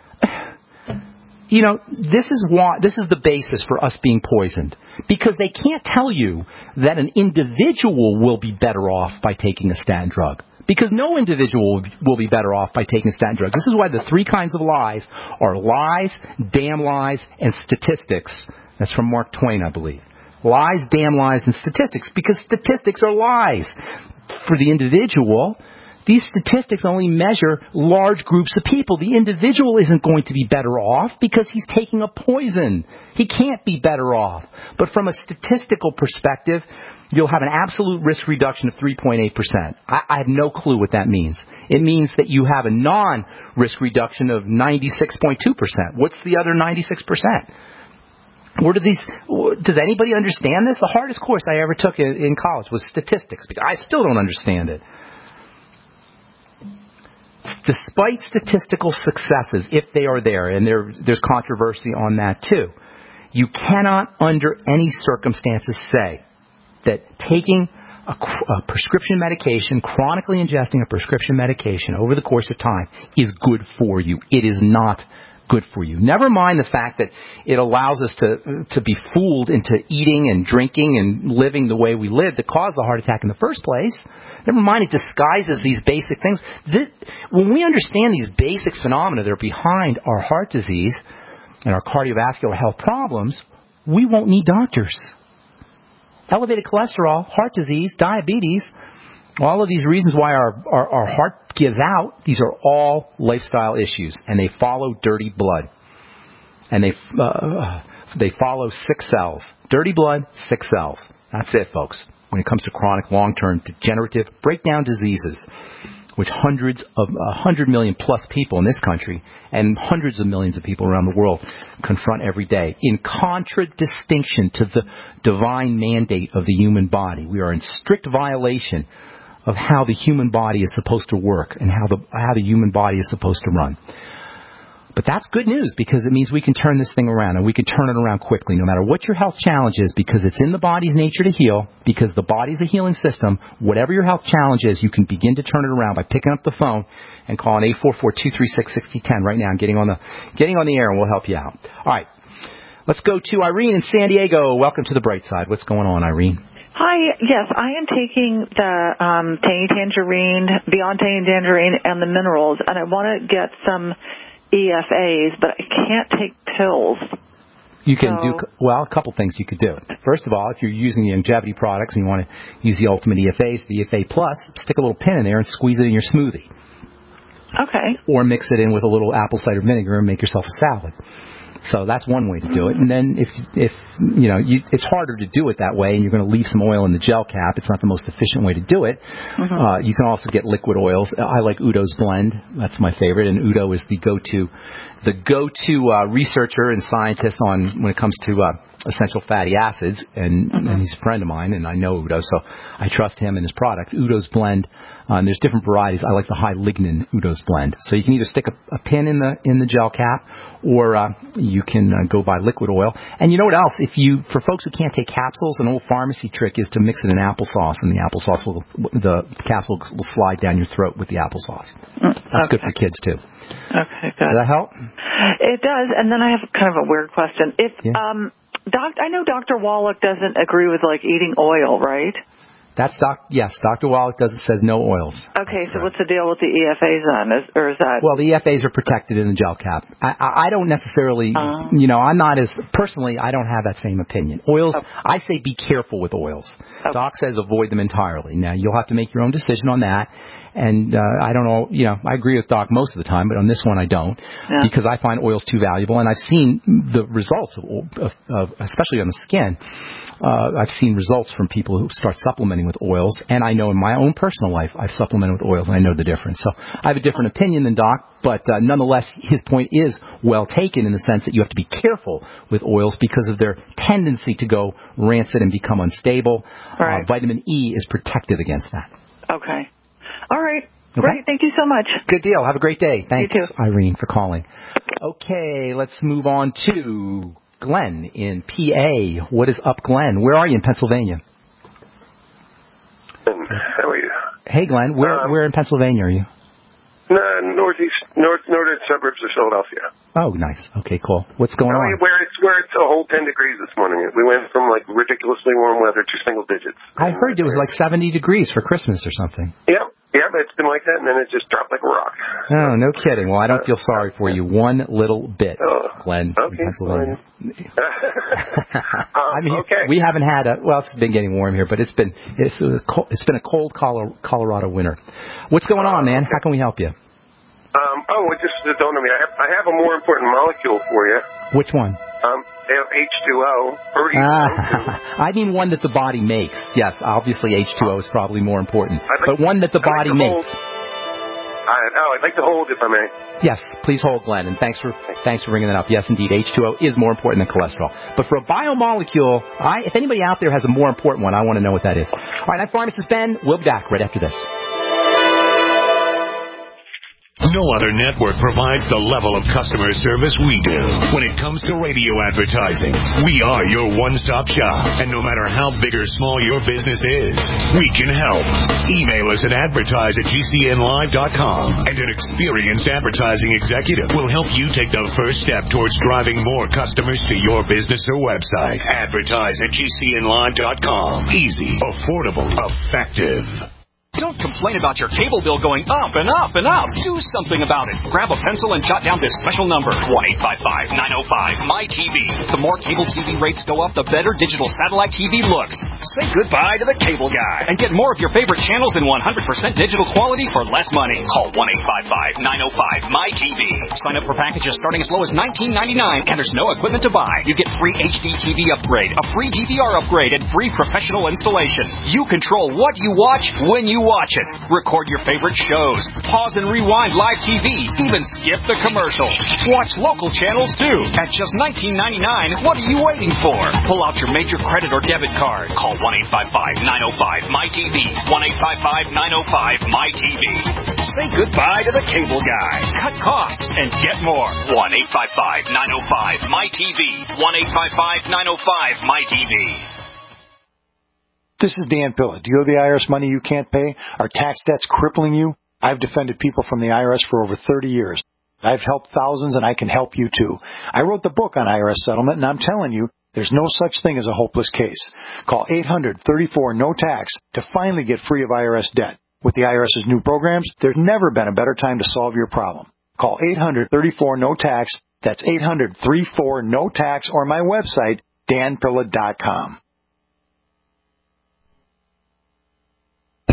You know, this is why, this is the basis for us being poisoned, because they can't tell you that an individual will be better off by taking a statin drug. Because no individual will be better off by taking a statin drug. This is why the three kinds of lies are lies, damn lies, and statistics. That's from Mark Twain, I believe. Lies, damn lies, and statistics. Because statistics are lies. For the individual, these statistics only measure large groups of people. The individual isn't going to be better off because he's taking a poison. He can't be better off. But from a statistical perspective, you'll have an absolute risk reduction of three point eight percent. I, I have no clue what that means. It means that you have a non-risk reduction of ninety-six point two percent. What's the other ninety-six percent? Where do these? Does anybody understand this? The hardest course I ever took in, in college was statistics, because I still don't understand it. Despite statistical successes, if they are there, and there, there's controversy on that too, you cannot under any circumstances say that taking a, a prescription medication, chronically ingesting a prescription medication over the course of time is good for you. It is not good for you. Never mind the fact that it allows us to to be fooled into eating and drinking and living the way we live that caused the heart attack in the first place. Never mind it disguises these basic things. This, when we understand these basic phenomena that are behind our heart disease and our cardiovascular health problems, we won't need doctors. Elevated cholesterol, heart disease, diabetes, all of these reasons why our, our, our heart gives out, these are all lifestyle issues, and they follow dirty blood. And they uh, they follow sick cells. Dirty blood, sick cells. That's it, folks, when it comes to chronic, long-term, degenerative, breakdown diseases, which hundreds of, a uh, hundred million plus people in this country and hundreds of millions of people around the world confront every day, in contradistinction to the divine mandate of the human body. We are in strict violation of how the human body is supposed to work and how the how the human body is supposed to run. But that's good news, because it means we can turn this thing around, and we can turn it around quickly, no matter what your health challenge is, because it's in the body's nature to heal, because the body's a healing system. Whatever your health challenge is, you can begin to turn it around by picking up the phone and calling eight four four, two three six, six zero one zero right now and getting on the getting on the air, and we'll help you out. All right. Let's go to Irene in San Diego. Welcome to the bright side. What's going on, Irene? Hi, yes, I am taking the um, Tangy Tangerine, Beyond Tangy Tangerine, and the minerals, and I want to get some E F As, but I can't take pills. You can so. do, well, a couple things you could do. First of all, if you're using the longevity products and you want to use the Ultimate E F As, the E F A Plus, stick a little pin in there and squeeze it in your smoothie. Okay. Or mix it in with a little apple cider vinegar and make yourself a salad. So that's one way to do it. And then if, if you know, you, it's harder to do it that way and you're going to leave some oil in the gel cap, it's not the most efficient way to do it. Mm-hmm. Uh, you can also get liquid oils. I like Udo's blend. That's my favorite. And Udo is the go-to, the go-to uh, researcher and scientist on when it comes to uh, essential fatty acids. And, mm-hmm. and he's a friend of mine, and I know Udo, so I trust him and his product. Udo's blend. Uh, and there's different varieties. I like the high lignin Udo's blend. So you can either stick a, a pin in the in the gel cap, or uh, you can uh, go buy liquid oil. And you know what else? If you, for folks who can't take capsules, an old pharmacy trick is to mix it in applesauce, and the applesauce will, the capsule will slide down your throat with the applesauce. That's okay. Good for kids too. Okay, good. Does that help? It does. And then I have kind of a weird question. If yeah. um, doc, I know Doctor Wallach doesn't agree with like eating oil, right? That's doc. Yes, Doctor Wallach does. It says no oils. Okay, so what's the deal with the E F As then? Is, or is that? Well, the E F As are protected in the gel cap. I, I, I don't necessarily, uh, you know, I'm not as personally. I don't have that same opinion. Oils. Okay. I say be careful with oils. Okay. Doc says avoid them entirely. Now you'll have to make your own decision on that. And uh, I don't know, you know, I agree with Doc most of the time, but on this one I don't, yeah. because I find oils too valuable, and I've seen the results of, of, of especially on the skin. Uh, I've seen results from people who start supplementing with oils, and I know in my own personal life I've supplemented with oils, and I know the difference. So I have a different opinion than Doc, but uh, nonetheless, his point is well taken in the sense that you have to be careful with oils because of their tendency to go rancid and become unstable. Right. Uh, vitamin E is protective against that. Okay. All right. Okay. Great. Thank you so much. Good deal. Have a great day. Thanks, you too. Irene, for calling. Okay, let's move on to Glenn in P A. What is up, Glenn? Where are you in Pennsylvania? How are you? Hey, Glenn. Where um, where in Pennsylvania are you? No, northeast, north, northern suburbs of Philadelphia. Oh, nice. Okay, cool. What's going on? Where it's where it's a whole ten degrees this morning. We went from like ridiculously warm weather to single digits. I heard it was like seventy degrees for Christmas or something. Yeah, yeah, but it's been like that, and then it just dropped like a rock. Oh, no kidding. Well, I don't feel sorry for you one little bit, oh, Glenn, okay, in Pennsylvania. um, I mean, okay. we haven't had a well. It's been getting warm here, but it's been it's a cold, it's been a cold Colorado winter. What's going on, man? How can we help you? Um, oh, it just dawned on me. I have, I have a more important molecule for you. Which one? Um, H two O. Or ah, I mean one that the body makes. Yes, obviously H two O is probably more important. Like, but one that the I'd body like makes. I, oh, I'd like to hold, if I may. Yes, please hold, Glenn, and thanks for thanks for bringing that up. Yes, indeed, H two O is more important than cholesterol. But for a biomolecule, I, if anybody out there has a more important one, I want to know what that is. All right, I'm Pharmacist Ben. We'll be back right after this. No other network provides the level of customer service we do. When it comes to radio advertising, we are your one-stop shop. And no matter how big or small your business is, we can help. Email us at advertise at G C N live dot com, and an experienced advertising executive will help you take the first step towards driving more customers to your business or website. Advertise at G C N live dot com. Easy, affordable, effective. Don't complain about your cable bill going up and up and up. Do something about it. Grab a pencil and jot down this special number, one eight five five, nine oh five, M Y T V. The more cable T V rates go up, the better digital satellite T V looks. Say goodbye to the cable guy and get more of your favorite channels in one hundred percent digital quality for less money. Call one eight five five, nine oh five, M Y T V. Sign up for packages starting as low as nineteen ninety-nine, and there's no equipment to buy. You get free H D T V upgrade, a free D V R upgrade, and free professional installation. You control what you watch when you watch it. Record your favorite shows. Pause and rewind live T V. Even skip the commercials. Watch local channels too. At just nineteen ninety-nine, what are you waiting for? Pull out your major credit or debit card. Call one eight five five, nine oh five, M Y T V. one eight five five, nine oh five, M Y T V. Say goodbye to the cable guy. Cut costs and get more. one eight five five, nine oh five, M Y T V. one eight five five, nine oh five, M Y T V. This is Dan Pilla. Do you owe the I R S money you can't pay? Are tax debts crippling you? I've defended people from the I R S for over thirty years. I've helped thousands, and I can help you too. I wrote the book on I R S settlement, and I'm telling you, there's no such thing as a hopeless case. Call eight hundred, thirty-four, no tax to finally get free of I R S debt. With the IRS's new programs, there's never been a better time to solve your problem. Call eight hundred, thirty-four, no tax. That's eight hundred, thirty-four, no tax, or my website, dan pilla dot com.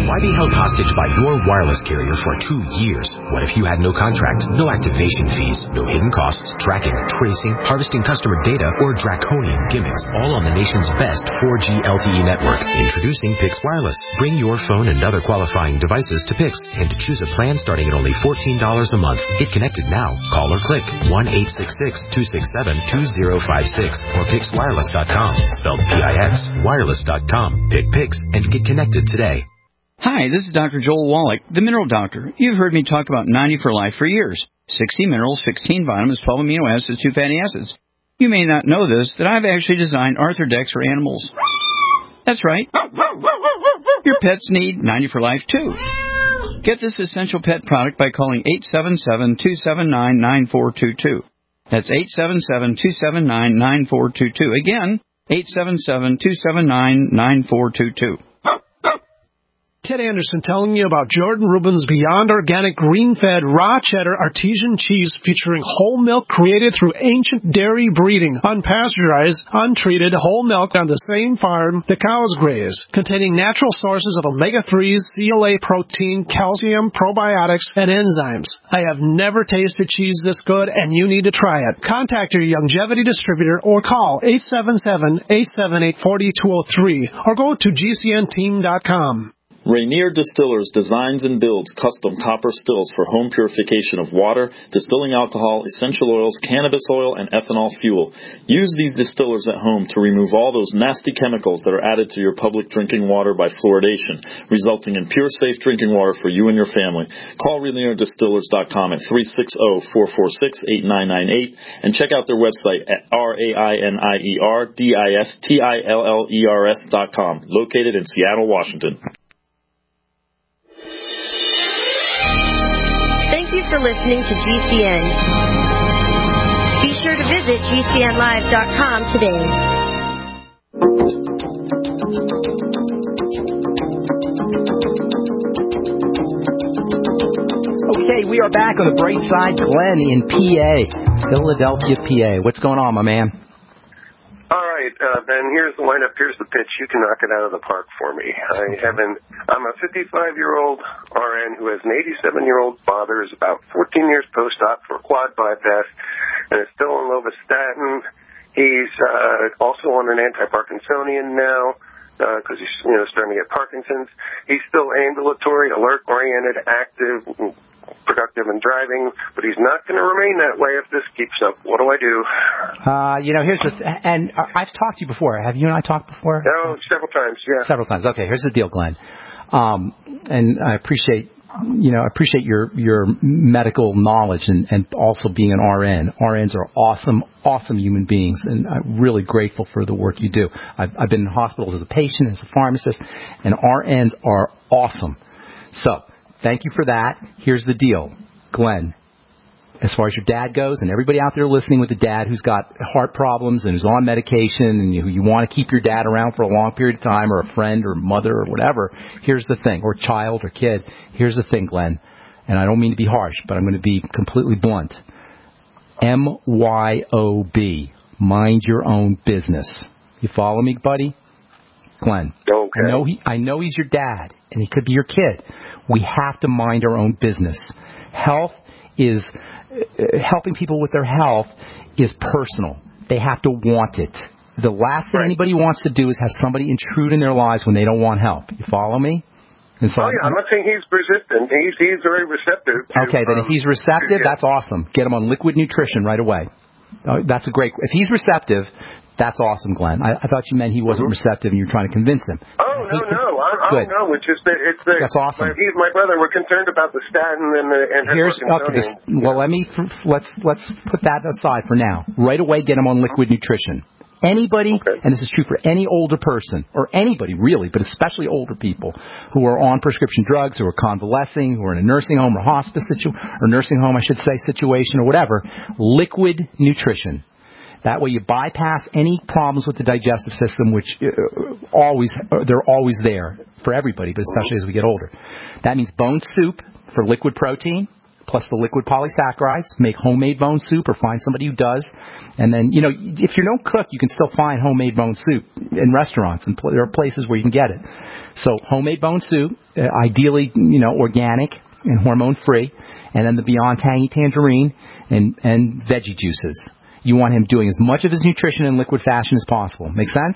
Why be held hostage by your wireless carrier for two years? What if you had no contract, no activation fees, no hidden costs, tracking, tracing, harvesting customer data, or draconian gimmicks, all on the nation's best four G L T E network? Introducing Pix Wireless. Bring your phone and other qualifying devices to Pix and choose a plan starting at only fourteen dollars a month. Get connected now. Call or click one eight six six, two six seven, two zero five six or pix wireless dot com. Spelled P I X, wireless dot com. Pick Pix and get connected today. Hi, this is Doctor Joel Wallach, the Mineral Doctor. You've heard me talk about ninety for Life for years. sixty minerals, sixteen vitamins, twelve amino acids, two fatty acids. You may not know this, that I've actually designed Arthrodex for animals. That's right. Your pets need ninety for Life, too. Get this essential pet product by calling eight seven seven, two seven nine, nine four two two. That's eight seven seven, two seven nine, nine four two two. Again, eight seven seven, two seven nine, nine four two two. Ted Anderson telling you about Jordan Rubin's Beyond Organic Green-Fed Raw Cheddar Artesian Cheese featuring whole milk created through ancient dairy breeding, unpasteurized, untreated whole milk on the same farm the cows graze, containing natural sources of omega threes, C L A protein, calcium, probiotics, and enzymes. I have never tasted cheese this good, and you need to try it. Contact your Longevity distributor or call eight seven seven, eight seven eight, four two zero three or go to G C N team dot com. Rainier Distillers designs and builds custom copper stills for home purification of water, distilling alcohol, essential oils, cannabis oil, and ethanol fuel. Use these distillers at home to remove all those nasty chemicals that are added to your public drinking water by fluoridation, resulting in pure, safe drinking water for you and your family. Call Rainier Distillers dot com at three six zero, four four six, eight nine nine eight and check out their website at R A I N I E R D I S T I L L E R S dot com, located in Seattle, Washington. Thank you for listening to G C N. Be sure to visit G C N live dot com today. Okay, we are back on the bright side. Glenn in P A, Philadelphia, P A. What's going on, my man? All right, uh, Ben, here's the lineup. Here's the pitch. You can knock it out of the park for me. I have an, I'm a fifty-five-year-old R N who has an eighty-seven-year-old father, is about fourteen years post-op for a quad bypass, and is still on lovastatin. He's uh, also on an anti-Parkinsonian now because uh, he's you know starting to get Parkinson's. He's still ambulatory, alert-oriented, active, productive in driving, but he's not going to remain that way if this keeps up. What do I do? Uh, you know, here's the th- and I've talked to you before. Have you and I talked before? No, several times. Yeah, several times. Okay, here's the deal, Glenn. Um, and I appreciate you know I appreciate your your medical knowledge and, and also being an R N. R Ns are awesome, awesome human beings, and I'm really grateful for the work you do. I've, I've been in hospitals as a patient, as a pharmacist, and R Ns are awesome. So. Thank you for that. Here's the deal, Glenn. As far as your dad goes, and everybody out there listening with a dad who's got heart problems and who's on medication, and you, you want to keep your dad around for a long period of time, or a friend or mother or whatever, here's the thing, or child or kid. Here's the thing, Glenn, and I don't mean to be harsh, but I'm going to be completely blunt. M Y O B. Mind your own business. You follow me, buddy? Glenn. Okay. I know he, I know he's your dad, and he could be your kid. We have to mind our own business. Health is, uh, helping people with their health is personal. They have to want it. The last thing right. anybody wants to do is have somebody intrude in their lives when they don't want help. You follow me? And so oh, yeah, I'm not saying he's resistant. He's, he's very receptive. To, okay, then um, if he's receptive, that's awesome. Get him on liquid nutrition right away. Uh, that's a great, if he's receptive, that's awesome, Glenn. I, I thought you meant he wasn't mm-hmm. receptive and you're trying to convince him. Oh, no, no. I, I don't know. It's just that it's the, that's awesome. My, he's my brother. We're concerned about the statin and the and Here's, okay, this, well, let me, let's, let's put that aside for now. Right away, get him on liquid nutrition. Anybody, okay. and this is true for any older person, or anybody really, but especially older people who are on prescription drugs, who are convalescing, who are in a nursing home or hospice situ, or nursing home, I should say, situation or whatever, liquid nutrition. That way you bypass any problems with the digestive system, which uh, always, uh, they're always there for everybody, but especially as we get older. That means bone soup for liquid protein, plus the liquid polysaccharides. Make homemade bone soup or find somebody who does. And then, you know, if you don't cook, you can still find homemade bone soup in restaurants, and pl- there are places where you can get it. So homemade bone soup, uh, ideally, you know, organic and hormone-free, and then the Beyond Tangy Tangerine and, and veggie juices. You want him doing as much of his nutrition in liquid fashion as possible. Make sense?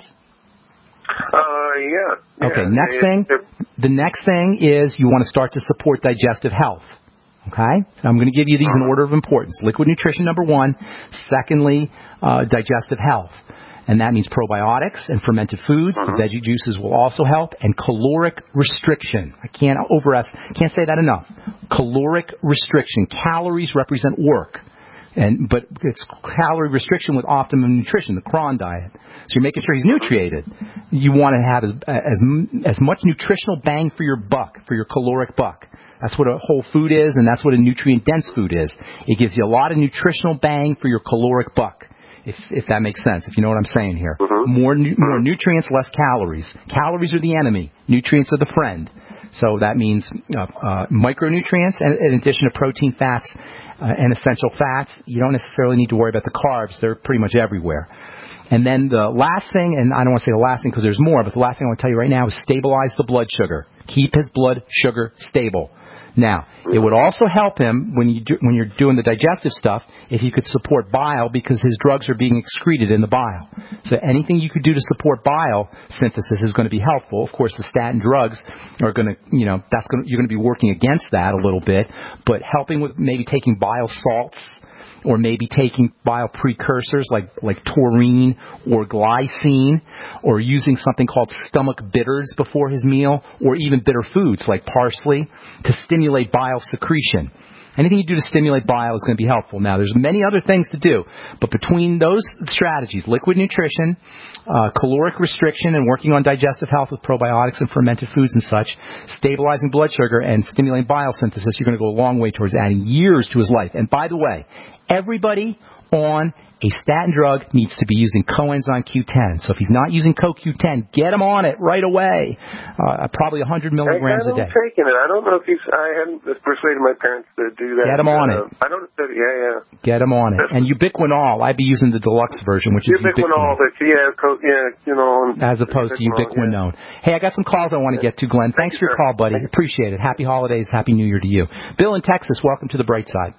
Uh, yeah. Okay, yeah. next It, thing, it, the next thing is you want to start to support digestive health. Okay? I'm going to give you these in order of importance. Liquid nutrition, number one. Secondly, uh, digestive health. And that means probiotics and fermented foods. Uh-huh. The veggie juices will also help. And caloric restriction. I can't over can't say that enough. Caloric restriction. Calories represent work. And but it's calorie restriction with optimum nutrition, the Cron diet. So you're making sure he's nutriated. You want to have as as as much nutritional bang for your buck, for your caloric buck. That's what a whole food is, and that's what a nutrient-dense food is. It gives you a lot of nutritional bang for your caloric buck, if if that makes sense, if you know what I'm saying here. Mm-hmm. More nu- more nutrients, less calories. Calories are the enemy. Nutrients are the friend. So that means uh, uh, micronutrients, and in addition to protein, fats, uh, and essential fats. You don't necessarily need to worry about the carbs. They're pretty much everywhere. And then the last thing, and I don't want to say the last thing because there's more, but the last thing I want to tell you right now is stabilize the blood sugar. Keep his blood sugar stable. Now, it would also help him when, you do, when you're doing the digestive stuff if you could support bile because his drugs are being excreted in the bile. So anything you could do to support bile synthesis is going to be helpful. Of course, the statin drugs are going to, you know, that's going to, you're going to be working against that a little bit, but helping with maybe taking bile salts, or maybe taking bile precursors like, like taurine or glycine, or using something called stomach bitters before his meal, or even bitter foods like parsley to stimulate bile secretion. Anything you do to stimulate bile is going to be helpful. Now, there's many other things to do, but between those strategies, liquid nutrition, uh, caloric restriction, and working on digestive health with probiotics and fermented foods and such, stabilizing blood sugar and stimulating bile synthesis, you're going to go a long way towards adding years to his life. And by the way, everybody on a statin drug needs to be using coenzyme Q ten. So if he's not using Co Q ten, get him on it right away. Uh, probably one hundred milligrams I a day. I'm taking it. I don't know if he's. I hadn't persuaded my parents to do that. Get him on uh, it. I don't. Yeah, yeah. Get him on it. And ubiquinol, I'd be using the deluxe version, which is ubiquinol. But yeah, co- yeah, you know. As opposed to ubiquinone. Yeah. Hey, I got some calls I want to get to, Glenn. Thanks for your call, buddy. Appreciate it. Happy holidays. Happy New Year to you. Bill in Texas, welcome to the bright side.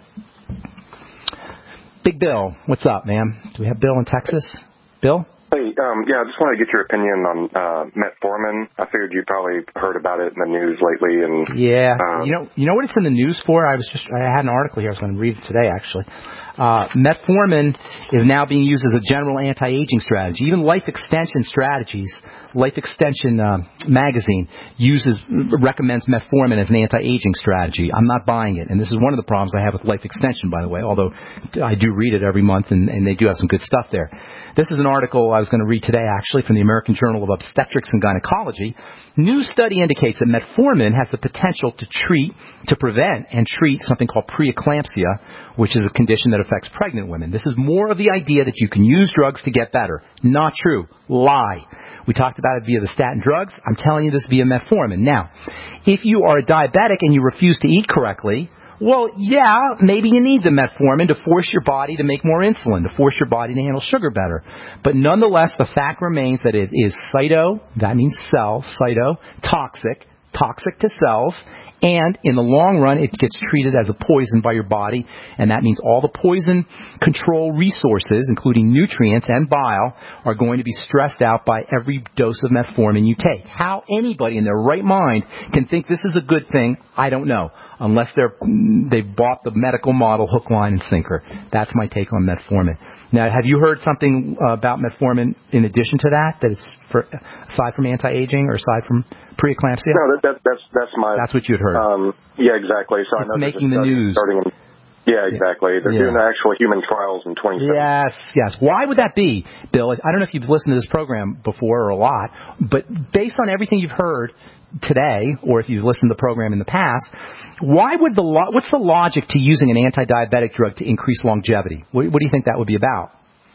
Big Bill, what's up, man? Do we have Bill in Texas? Bill? Hey, um, yeah, I just wanted to get your opinion on uh, metformin. I figured you probably heard about it in the news lately, and yeah, um, you know, you know what it's in the news for? I was just, I had an article here. I was going to read it today, actually. Uh, metformin is now being used as a general anti-aging strategy. Even Life Extension Strategies, Life Extension uh, magazine uses recommends metformin as an anti-aging strategy. I'm not buying it, and this is one of the problems I have with Life Extension, by the way. Although I do read it every month, and, and they do have some good stuff there. This is an article I was going to read today, actually, from the American Journal of Obstetrics and Gynecology. New study indicates that metformin has the potential to treat, to prevent and treat something called preeclampsia, which is a condition that affects pregnant women. This is more of the idea that you can use drugs to get better. Not true. Lie. We talked about it via the statin drugs. I'm telling you this via metformin. Now, if you are a diabetic and you refuse to eat correctly, well, yeah, maybe you need the metformin to force your body to make more insulin, to force your body to handle sugar better. But nonetheless, the fact remains that it is cyto, that means cell, cyto, toxic, toxic to cells, and in the long run, it gets treated as a poison by your body, and that means all the poison control resources, including nutrients and bile, are going to be stressed out by every dose of metformin you take. How anybody in their right mind can think this is a good thing, I don't know. Unless they're, they've bought the medical model hook, line, and sinker. That's my take on metformin. Now, have you heard something uh, about metformin in addition to that, that it's for, aside from anti-aging or aside from preeclampsia? No, that, that, that's that's my... That's what you had heard. Um, yeah, exactly. So it's I know making the news. Starting in, yeah, exactly. They're yeah. doing actual human trials in twenty seventeen. Yes, yes. Why would that be, Bill? I don't know if you've listened to this program before or a lot, but based on everything you've heard today, or if you've listened to the program in the past, why would the lo- what's the logic to using an anti-diabetic drug to increase longevity? What, what do you think that would be about?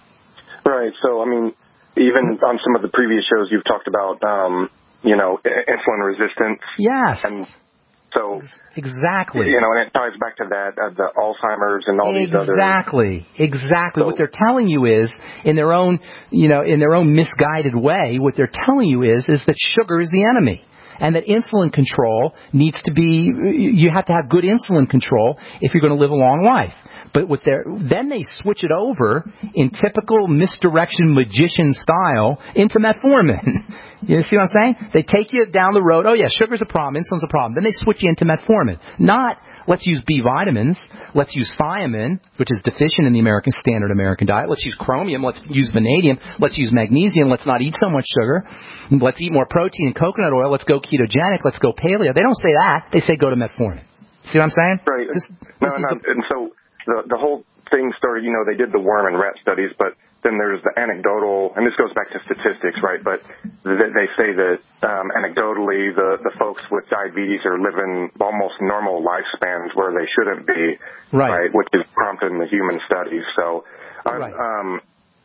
Right. So, I mean, even on some of the previous shows, you've talked about, um, you know, insulin resistance. Yes. And So exactly, you know, and it ties back to that uh, the Alzheimer's and all these other exactly, exactly. So, what they're telling you is, in their own, you know, in their own misguided way, what they're telling you is, is that sugar is the enemy, and that insulin control needs to be. You have to have good insulin control if you're going to live a long life. But with their, then they switch it over in typical misdirection magician style into metformin. You see what I'm saying? They take you down the road. Oh yeah, sugar's a problem, insulin's a problem. Then they switch you into metformin. Not let's use B vitamins, let's use thiamine, which is deficient in the American standard American diet. Let's use chromium, let's use vanadium, let's use magnesium, let's not eat so much sugar. Let's eat more protein and coconut oil, let's go ketogenic, let's go paleo. They don't say that. They say go to metformin. See what I'm saying? Right. This, no, this no, the, and so The, the whole thing started, you know, they did the worm and rat studies, but then there's the anecdotal, and this goes back to statistics, right? But th- they say that um, anecdotally the, the folks with diabetes are living almost normal lifespans where they shouldn't be, right? right which is prompted in the human studies. So, um, right. um,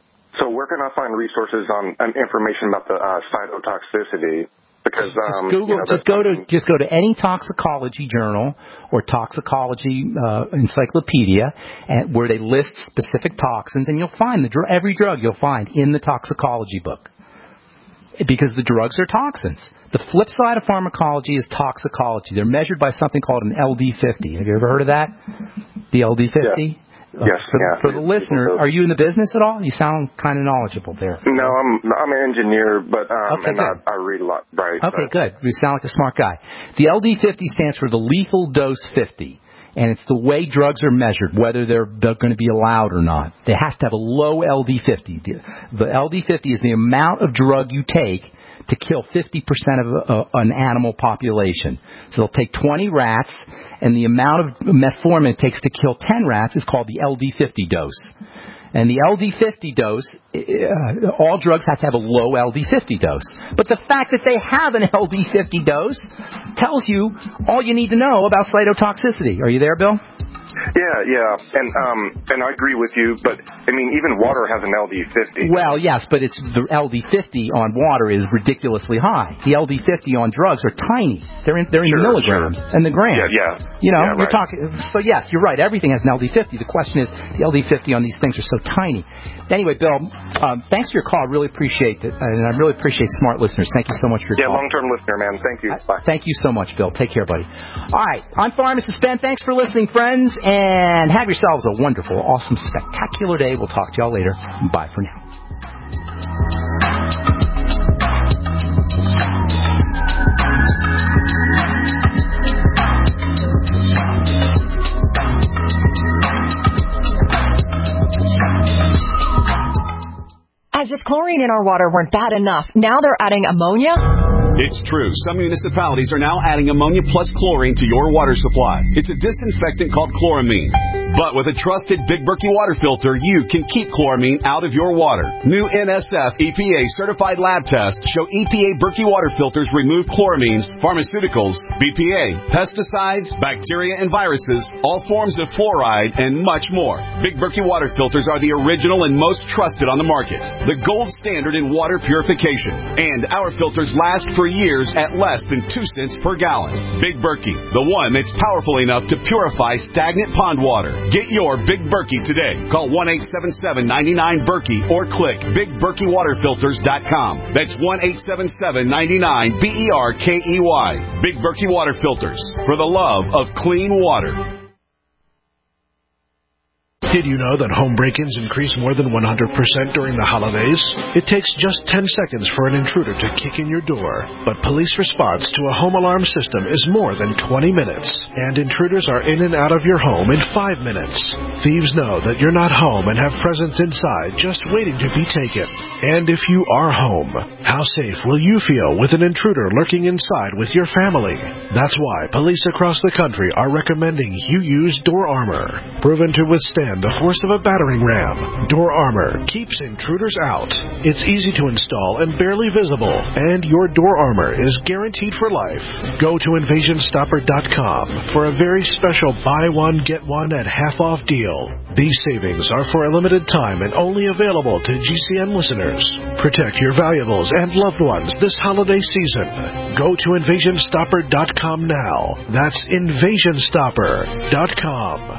so where can I find resources on, on information about the uh, cytotoxicity? Because um, just Google, you know, just go to just go to any toxicology journal or toxicology uh, encyclopedia, and where they list specific toxins, and you'll find the dr- every drug you'll find in the toxicology book, because the drugs are toxins. The flip side of pharmacology is toxicology. They're measured by something called an L D fifty. Have you ever heard of that? The L D fifty. Yeah. Yes, for, yeah. For the listener, are you in the business at all? You sound kind of knowledgeable there. No, I'm I'm an engineer, but um, okay, and I, I read a lot. Right. Okay, but. good. You sound like a smart guy. The L D fifty stands for the lethal dose fifty, and it's the way drugs are measured, whether they're, they're going to be allowed or not. It has to have a low L D fifty. The, the L D fifty is the amount of drug you take to kill fifty percent of a, an animal population. So they'll take twenty rats, and the amount of metformin it takes to kill ten rats is called the L D fifty dose. And the L D fifty dose, uh, all drugs have to have a low L D fifty dose. But the fact that they have an L D fifty dose tells you all you need to know about cytotoxicity. Are you there, Bill? Yeah, yeah, and um, and I agree with you, but I mean, even water has an L D fifty. Well, yes, but it's the L D fifty on water is ridiculously high. The L D fifty on drugs are tiny. They're in they're in sure, the milligrams sure. and the grams. Yeah, yeah. You know, yeah, you're right. talking. So yes, you're right. Everything has an L D fifty. The question is, the L D fifty on these things are so tiny. Anyway, Bill, um, thanks for your call. I really appreciate it, and I really appreciate smart listeners. Thank you so much for your yeah, call. Yeah, long-term listener, man. Thank you. Bye. Thank you so much, Bill. Take care, buddy. All right, I'm Pharmacist Ben. Thanks for listening, friends, and have yourselves a wonderful, awesome, spectacular day. We'll talk to y'all later. Bye for now. As if chlorine in our water weren't bad enough, now they're adding ammonia? It's true. Some municipalities are now adding ammonia plus chlorine to your water supply. It's a disinfectant called chloramine. But with a trusted Big Berkey water filter, you can keep chloramine out of your water. New N S F E P A certified lab tests show E P A Berkey water filters remove chloramines, pharmaceuticals, B P A, pesticides, bacteria and viruses, all forms of fluoride, and much more. Big Berkey water filters are the original and most trusted on the market. The gold standard in water purification. And our filters last for years at less than two cents per gallon. Big Berkey, the one that's powerful enough to purify stagnant pond water. Get your Big Berkey today. Call one eight seven seven, nine nine, Berkey or click big berkey water filters dot com. That's one eight seven seven, nine nine, B E R K E Y. Big Berkey Water Filters, for the love of clean water. Did you know that home break-ins increase more than one hundred percent during the holidays? It takes just ten seconds for an intruder to kick in your door, but police response to a home alarm system is more than twenty minutes, and intruders are in and out of your home in five minutes. Thieves know that you're not home and have presents inside just waiting to be taken. And if you are home, how safe will you feel with an intruder lurking inside with your family? That's why police across the country are recommending you use Door Armor, proven to withstand the force of a battering ram. Door Armor keeps intruders out. It's easy to install and barely visible, and your Door Armor is guaranteed for life. Go to invasion stopper dot com for a very special buy one, get one at half off deal. These savings are for a limited time and only available to G C N listeners. Protect your valuables and loved ones this holiday season. Go to invasion stopper dot com now. That's invasion stopper dot com.